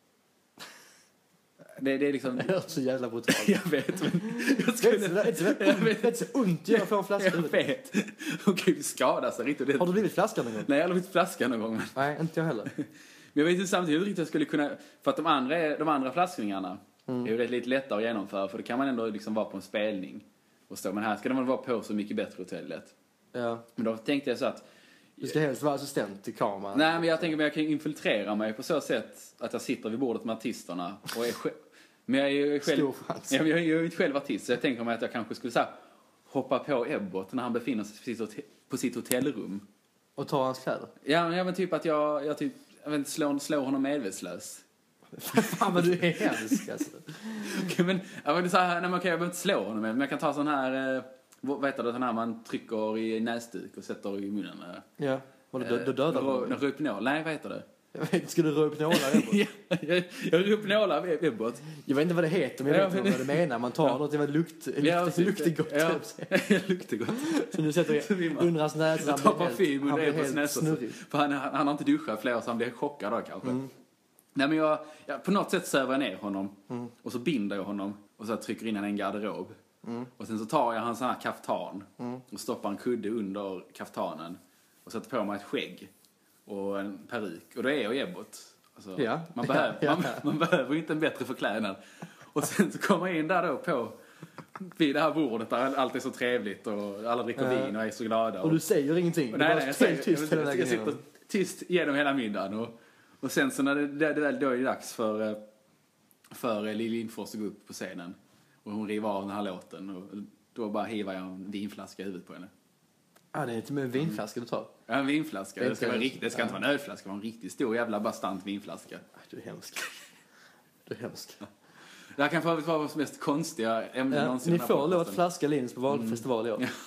Det, det är liksom... Det är så jävla brutalt. Jag vet, men... Jag skulle... Det är inte så ont att göra för en flaska i huvudet. Jag vet. Hon kan ju skada sig riktigt. Har du blivit flaska någon gång? Nej, jag har blivit flaska någon gång. Men... Nej, inte jag heller. Men jag vet inte samtidigt hur riktigt jag skulle kunna... För att de andra, de andra flaskningarna mm. är ju lite lättare att genomföra. För då kan man ändå liksom vara på en spelning och stå. Men här ska de vara på Så mycket bättre hotellet. Ja. Men då tänkte jag så att... Du ska helst vara assistent till kameran. Nej, men jag tänker att jag kan infiltrera mig på så sätt att jag sitter vid bordet med artisterna och är själv... Men jag är ju själv... Jag är ju inte själv artist, så jag tänker mig att jag kanske skulle så här, hoppa på Ebbot när han befinner sig på sitt, hotell, på sitt hotellrum. Och ta hans kläder? Ja, men, ja, men typ att jag, jag, typ, jag vet inte, slår, slår honom medvetslös. Fan vad du är hemsk alltså. Okej, men jag vet inte så här, nej, men, okej, jag behöver inte slå honom med, men jag kan ta sån här, eh, vad heter det, sån här man trycker i näsduk och sätter i munnen. Ja, och då, då dödar du? Eh, Rohypnol, nej vad heter det? Jag vet inte, ska du Rohypnola Ebbot? Ja, jag, jag Rohypnola Ebbot. Jag vet inte vad det heter, men jag vet inte vad det menar. Man tar ja. något, det var lukt, lukt, ja, luktegott. Ja, luktegott. Så nu sätter jag under hans näsa. Jag tar parfym under Ebbots näsa. För han, han, han har inte duschat flera, så han blir chockad då kanske. Mm. Nej, men jag, jag, på något sätt söver jag ner honom. Mm. Och så binder jag honom. Och så trycker in han i en garderob. Mm. Och sen så tar jag hans sån här kaftan. Mm. Och stoppar en kudde under kaftanen. Och sätter på mig ett skägg. Och en peruk. Och då är jag Ebbot. Alltså, ja. man, behöver, ja, ja. Man, man behöver inte en bättre förklädnad. Och sen så kommer jag in där då på vid det här bordet där allt är så trevligt och alla dricker ja. vin och är så glada. Och, och du säger ingenting? Och, nej, nej, jag, säger, tyst jag, jag, jag sitter tyst genom hela middagen. Och, och sen så när det, det, det, då är det dags för, för Lill Lindfors att gå upp på scenen. Och hon river av den här låten. Och då bara hivar jag en vinflaska i huvudet på henne. Ja, ah, det är inte med en vinflaska du tar. Ja, en vinflaska. Det, det ska, vara rikt, det ska ja. inte vara en ölflaska, det var en riktigt stor jävla bastant vinflaska. Du är hemsk. Du är hemsk. Det här kan för vara vårt mest konstiga ämne ja, någonsin. Ni får låt flaska Linds på valfestival i år. Mm.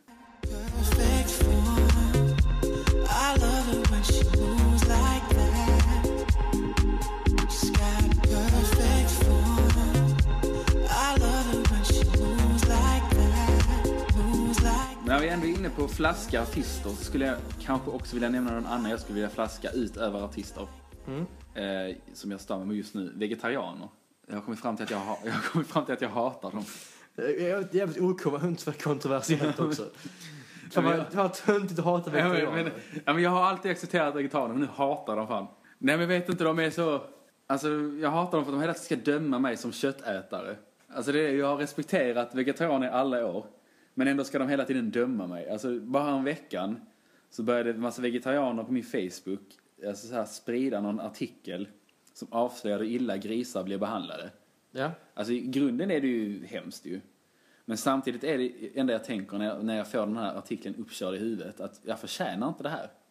När vi ändå är inne på flaska artister så skulle jag kanske också vilja nämna någon annan jag skulle vilja flaska ut över artister. Mm. Eh, som jag stammar med just nu. Vegetarianer. Jag har kommit fram till att jag, ha, jag, har kommit fram till att jag hatar dem. Det är jävligt okontroversiellt också. Kan man ha töntigt att hata vegetarianer? Ja, men, ja, men jag har alltid accepterat vegetarianer, men nu hatar de fan. Nej, men jag vet inte, de är så... Alltså, jag hatar dem för att de hela tiden ska döma mig som köttätare. Alltså, det är, jag har respekterat vegetarianer i alla år. Men ändå ska de hela tiden döma mig. Alltså, bara en veckan så började en massa vegetarianer på min Facebook alltså så här, sprida någon artikel som avslöjar hur illa grisar blir behandlade. Ja. Alltså, i grunden är det ju hemskt ju. Men samtidigt är det enda jag tänker när jag, när jag får den här artikeln uppkörd i huvudet att jag förtjänar inte det här.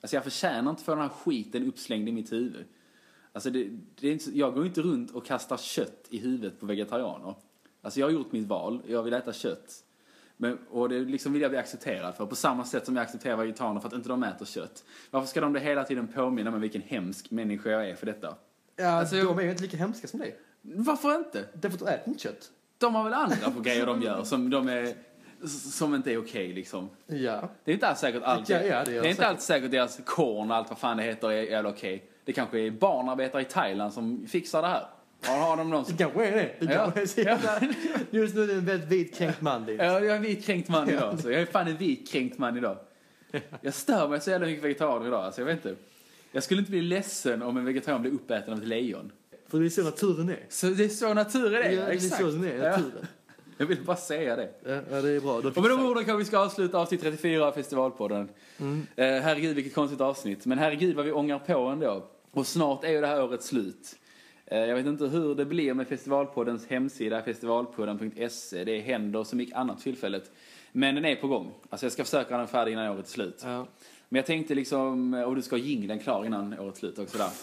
Alltså jag förtjänar inte att få den här skiten uppslängd i mitt huvud. Alltså det, det är inte, jag går inte runt och kastar kött i huvudet på vegetarianer. Alltså jag har gjort mitt val, jag vill äta kött. Men, och det liksom vill jag bli accepterad för. På samma sätt som jag accepterar vegetarianer för att inte de äter kött. Varför ska de det hela tiden påminna mig vilken hemsk människa jag är för detta? Ja, alltså, de är ju inte lika hemska som dig. Varför inte? Därför att du äter inte kött. De har väl andra på grejer de gör som de är... Som inte är okej okay, liksom. Ja. Det är inte alls säkert allt. Ja, ja, det är, det är inte alls säkert deras korn och allt vad fan det heter är, är okej. Okay. Det kanske är barnarbetare i Thailand som fixar det här. Har, har de någon som... Det kanske är det. det ja. kanske är ja. Just nu är det en väldigt vitkränkt man. Dit. Ja, jag är en vitkränkt man idag. Så jag är fan en vitkränkt man idag. Jag stör mig så jävla mycket vegetarianer idag. Alltså jag vet inte. Jag skulle inte bli ledsen om en vegetarian blir uppäten av ett lejon. För det är så naturen är. Så det är så naturen är? Ja, det är exakt. så den är, naturen. Ja. Jag vill bara säga det. Ja, det är bra. Och med de orden kan vi ska avsluta avsnitt trettiofyra av Festivalpodden. Mm. Eh, herregud, vilket konstigt avsnitt. Men herregud vad vi ångar på ändå. Och snart är ju det här året slut. Eh, jag vet inte hur det blir med Festivalpoddens hemsida, festivalpodden punkt se. Det händer så mycket annat tillfället. Men den är på gång. Alltså jag ska försöka den färdig innan året är slut. Ja. Men jag tänkte liksom, och du ska ha jingeln klar innan året är slut också där.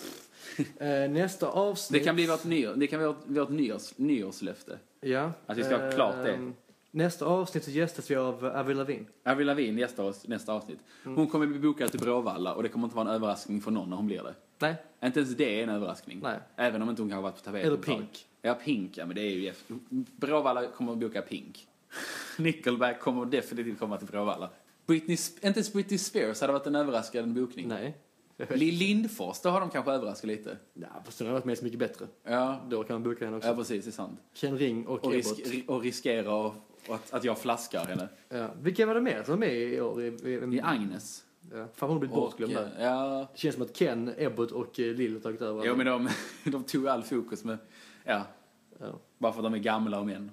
Eh, nästa avsnitt... Det kan bli vårt, nyår, det kan bli vårt, vårt nyårs, nyårslöfte. Ja. Att vi ska ha eh, klart det. Nästa avsnitt så gästas vi av Avril Lavigne. Avril Lavigne gästar oss nästa avsnitt. Hon mm. kommer bli bokad till Bråvalla och det kommer inte vara en överraskning för någon när hon blir det. Nej. Inte ens det är en överraskning. Nej. Även om inte hon kan ha varit på tapeten. Eller Pink. Ja, Pink, ja, men det är ju... Bråvalla kommer att boka Pink. Nickelback kommer definitivt komma till Bråvalla. Britney, inte ens Britney Spears hade varit en överraskande bokning. Nej. Lill Lindfors, då har de kanske överraskat lite. Ja, fast den har varit med så mycket bättre. Ja. Då kan man boka henne också. Ja, precis, det är sant. Ken Ring och Och, risk, och riskera och, och att, att jag flaskar henne. Ja. Vilka var det mer som var med i år? I, i, i Agnes. Ja. Fan, hon har blivit bortglömd där. Ja. Det känns som att Ken, Ebbot och Lill har tagit över. Jo, men de, de tog all fokus med... Ja. ja. Bara för att de är gamla och män.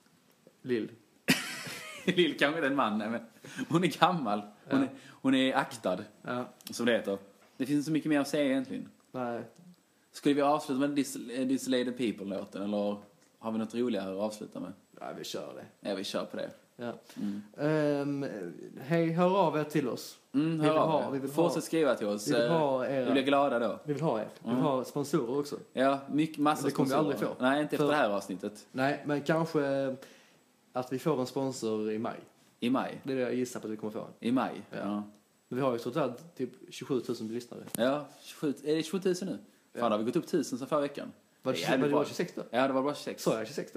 Lill. Lill kanske är en man, men hon är gammal. Hon, ja. är, hon är aktad, ja. som det heter. Det finns så mycket mer att säga egentligen. Nej. Skulle vi avsluta med This, This Lady People-låten, eller har vi något roligare att avsluta med? Ja, vi kör det. Ja, vi kör på det. Ja. Mm. Um, hej, hör av er till oss. Mm, hör vi vill av ha, vi vill Fortsätt ha, skriva till oss. Vi vill ha era, vi blir glada då. Vi vill ha er. Vi vill mm. ha sponsorer också. Ja, mycket, massa det kommer vi aldrig få. Nej, inte efter För, det här avsnittet. Nej, men kanske att vi får en sponsor i maj. I maj? Det är det jag gissar på att vi kommer få. I maj, ja. ja. Men vi har ju totalt typ tjugosju tusen lyssnare. Ja, tjugosju, är det tjugosju tusen nu? Ja. Fan, har vi gått upp tusen sen förra veckan? Var det, det, det var tjugosex då? Ja, det var bara tjugosex. Så är det tjugosex då?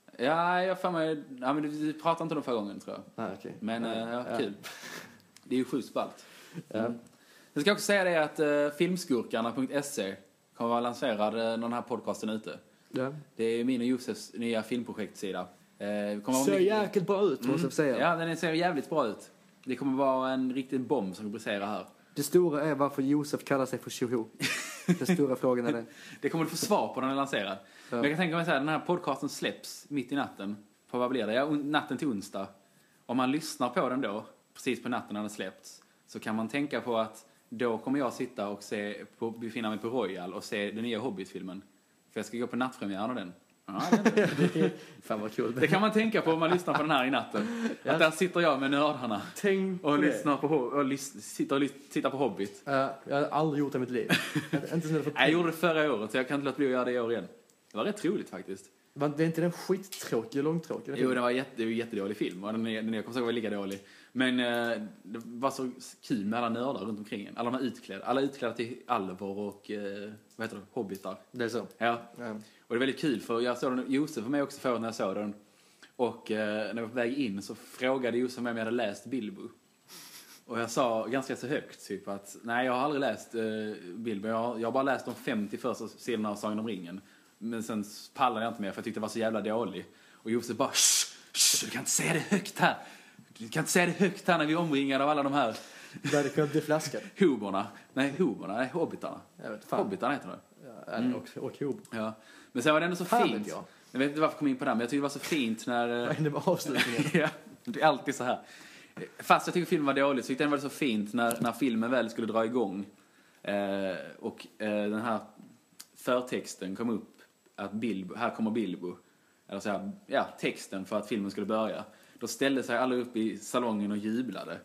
Ja, jag fan mig... Ja, men vi pratade inte om förra gången, tror jag. Ah, okay. Men, ah, ja, ja. kul. Det är ju sjukt spalt. Mm. Ja. Jag ska också säga det att uh, filmskurkarna punkt se kommer vara lanserad uh, när den här podcasten är ute. Ja. Det är min och Josefs nya filmprojektsida. Uh, kommer ser jäkligt bra ut, måste jag säga. Ja, den ser jävligt bra ut. Det kommer vara en riktig bomb som rubricerar här. Det stora är varför Josef kallar sig för Tjoho. Den stora frågan är det. Det kommer du få svar på när den är lanserad. Ja. Men jag kan tänka mig så här, den här podcasten släpps mitt i natten. På vad blir det? Ja, natten till onsdag. Om man lyssnar på den då, precis på natten när den släppts, så kan man tänka på att då kommer jag sitta och se på, befinna mig på Royal och se den nya Hobbit-filmen. För jag ska gå på nattpremiären av den. Ja, det, det, fan vad kul. Det kan man tänka på om man lyssnar på den här i natten. Ja. Att där sitter jag med nördarna. Tänk och lyssnar på, och lys, sitter och lys, tittar på Hobbit. Uh, jag har aldrig gjort det i mitt liv. inte för jag gjorde det förra året, så jag kan inte låta bli att göra det i år igen. Det var rätt roligt faktiskt. Men det är inte den skittråkig och långtråkig? Jo, det var jätte, det var en jättedålig film. Och den, den jag kommer säga var lika dålig. Men uh, det var så kul med alla nördar runt omkring en. Alla de utklädda. Alla utklädda till alvor och uh, vad heter det? Hobbitar. Det är så? Ja. ja. Och det är väldigt kul, för jag såg den, Josef var med också förut när jag såg den. Och uh, när jag var på väg in så frågade Josef mig om jag hade läst Bilbo. Och jag sa ganska så högt typ att nej, jag har aldrig läst uh, Bilbo. Jag har, jag har bara läst de femtio första sidorna av Sagan om ringen. Men sen pallade jag inte mer för jag tyckte det var så jävla dålig. Och Josef bara, shh, shh, du kan inte säga det högt här. Du kan inte säga det högt här när vi är omringade av alla de här... Där det kunde bli flaskad. Hoborna. Nej, hoborna. Nej, hobbitarna. Jag vet, fan. Hobbitarna heter det. Ja, mm. och, och hobor. Ja. Men sen var det ändå så fan fint. Jag. jag vet inte varför jag kom in på det, men jag tyckte det var så fint när... Vad hände med avslutningen? Ja, det är alltid så här. Fast jag tycker filmen var dålig så tyckte jag det var så fint när, när filmen väl skulle dra igång. Eh, och eh, den här förtexten kom upp. Att Bilbo, här kommer Bilbo. Eller så här, ja, texten för att filmen skulle börja. Då ställde sig alla upp i salongen och jublade.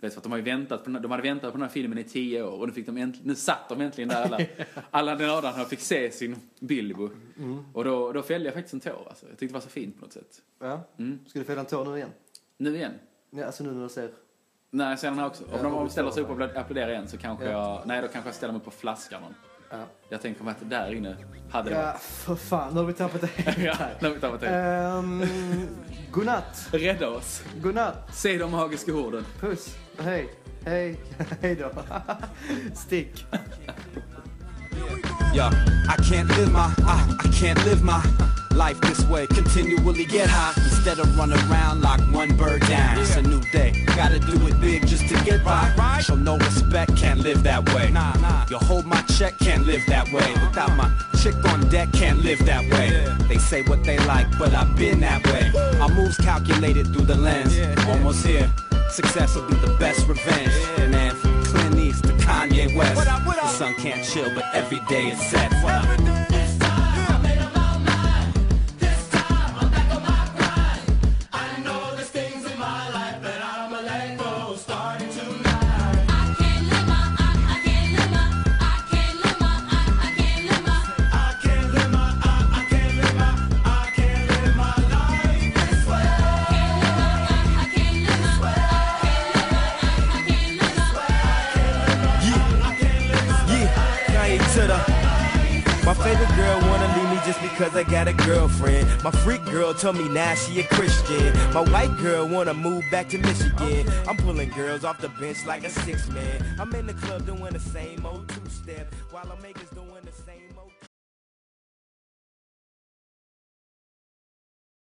Vet, för att de, har ju väntat på, de hade väntat på den här filmen i tio år och nu, fick de äntligen, nu satt de äntligen där alla, alla nördarna fick se sin Bilbo. Mm. Och då, då fällde jag faktiskt en tår. Alltså. Jag tyckte det var så fint på något sätt. Ja. Mm. Ska du fälla en tår nu igen? Nu igen? Ja, alltså nu när du ser... Nej, jag ser den här också. Om ja, de ställer sig upp och applåderar igen så kanske ja. jag... Nej, då kanske jag ställer mig på flaskan. Ja. Jag tänker mig att där inne hade det. Ja, för fan. Nu har vi tappat det helt ja, nu har vi tappat det. Um, godnatt. Rädda oss. Godnatt. Säg de magiska orden. Puss. Hej. Hej. Hej då. Stick. Yeah, I can't live my, I, I can't live my life this way. Continually get high instead of run around like one bird down. It's a new day, gotta do it big just to get by. Show no respect, can't live that way. Nah, nah. You hold my check, can't live that way. Without my chick on deck, can't live that way. They say what they like, but I've been that way. My moves calculated through the lens. Almost here, success will be the best revenge. Man, from Clint East to Kanye West. What up, what up? The sun can't chill, but every day it's set. This time I made up my mind. This time I'm back on my grind. I know there's things in my life that I'ma let go starting tonight. I can't live my, I, I can't live my, I can't live my, I, I can't live my, I can't live my, I, I can't live my, I can't live my life this way. I can't live my, I can't live my, I can't live my, I can't live my, yeah, yeah, to the. My favorite girl wanna leave me just because I got a girlfriend. My freak girl told me now she a Christian. My white girl wanna move back to Michigan. I'm pulling girls off the bench like a six man. I'm in the club doing the same old two-step while I'm makers doing